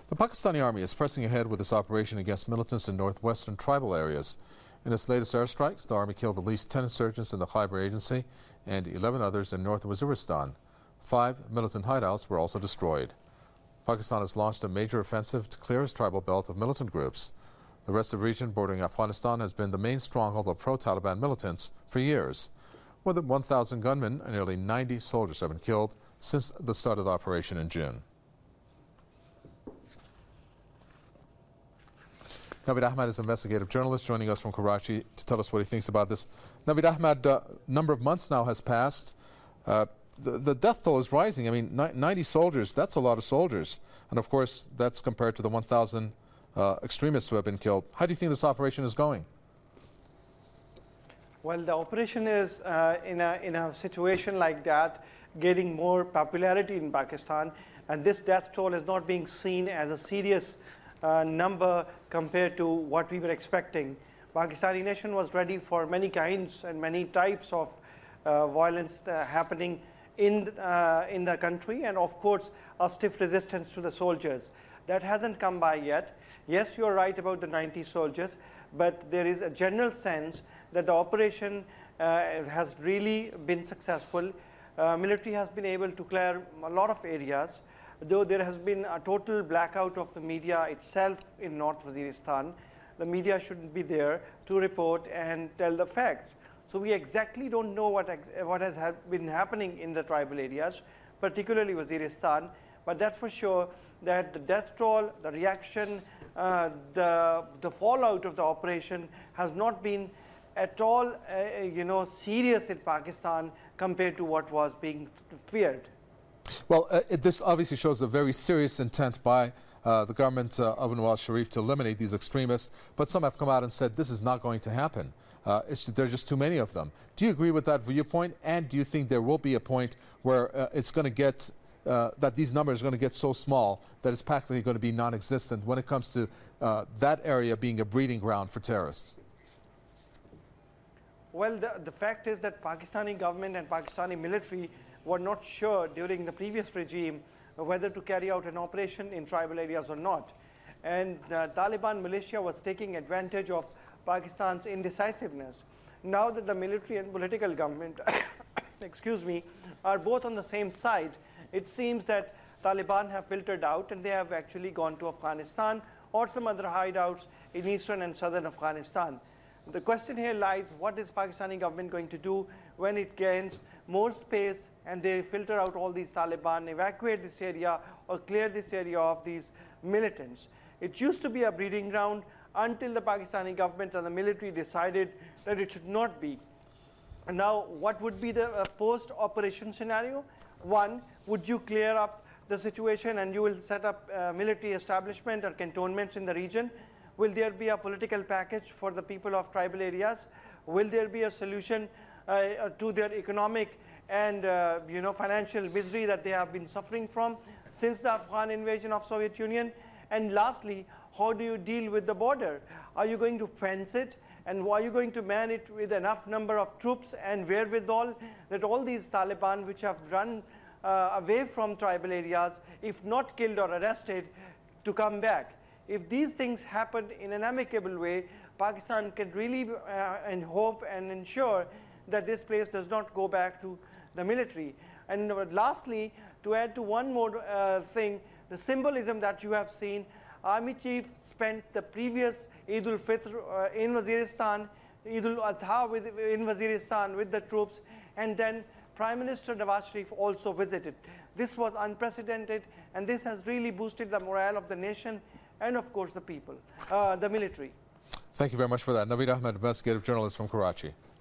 The Pakistani army is pressing ahead with its operation against militants in northwestern tribal areas. In its latest airstrikes, the army killed at least 10 insurgents in the Khyber Agency and 11 others in North Waziristan. 5 militant hideouts were also destroyed. Pakistan has launched a major offensive to clear its tribal belt of militant groups. The restive region bordering Afghanistan has been the main stronghold of pro-Taliban militants for years. More than 1,000 gunmen and nearly 90 soldiers have been killed since the start of the operation in June. Naveed Ahmed is an investigative journalist joining us from Karachi to tell us what he thinks about this. Naveed Ahmed, a number of months now has passed. The death toll is rising. I mean, 90 soldiers, that's a lot of soldiers. And of course, that's compared to the 1,000 extremists who have been killed. How do you think this operation is going? Well, the operation is in a situation like that getting more popularity in Pakistan, and this death toll is not being seen as a serious number compared to what we were expecting. Pakistani nation was ready for many kinds and many types of violence happening in the country, and of course a stiff resistance to the soldiers. That hasn't come by yet. Yes, you're right about the 90 soldiers, but there is a general sense that the operation has really been successful. Military has been able to clear a lot of areas, though there has been a total blackout of the media itself in North Waziristan. The media shouldn't be there to report and tell the facts. So we exactly don't know what has been happening in the tribal areas, particularly Waziristan, but that's for sure that the death toll, the reaction, the fallout of the operation has not been at all serious in Pakistan compared to what was being feared. Well, this obviously shows a very serious intent by the government of Nawaz Sharif to eliminate these extremists, but some have come out and said this is not going to happen. There are just too many of them. Do you agree with that viewpoint, and do you think there will be a point where it's going to get that these numbers are going to get so small that it's practically going to be non-existent when it comes to that area being a breeding ground for terrorists? Well, the fact is that Pakistani government and Pakistani military were not sure during the previous regime whether to carry out an operation in tribal areas or not. And Taliban militia was taking advantage of Pakistan's indecisiveness. Now that the military and political government excuse me, are both on the same side, it seems that Taliban have filtered out and they have actually gone to Afghanistan or some other hideouts in eastern and southern Afghanistan. The question here lies, what is Pakistani government going to do when it gains more space and they filter out all these Taliban, evacuate this area or clear this area of these militants? It used to be a breeding ground until the Pakistani government and the military decided that it should not be. And now, what would be the post-operation scenario? One, would you clear up the situation and you will set up military establishment or cantonments in the region? Will there be a political package for the people of tribal areas? Will there be a solution to their economic and financial misery that they have been suffering from since the Afghan invasion of Soviet Union? And lastly, how do you deal with the border? Are you going to fence it? And are you going to man it with enough number of troops and wherewithal that all these Taliban which have run away from tribal areas, if not killed or arrested, to come back? If these things happen in an amicable way, Pakistan can really and hope and ensure that this place does not go back to the military. And lastly, to add to one more thing, the symbolism that you have seen, Army Chief spent the previous Eid ul-Fitr in Waziristan, Eid ul-Adha in Waziristan with the troops, and then Prime Minister Nawaz Sharif also visited. This was unprecedented, and this has really boosted the morale of the nation and of course the people, the military. Thank you very much for that. Naveed Ahmed, investigative journalist from Karachi.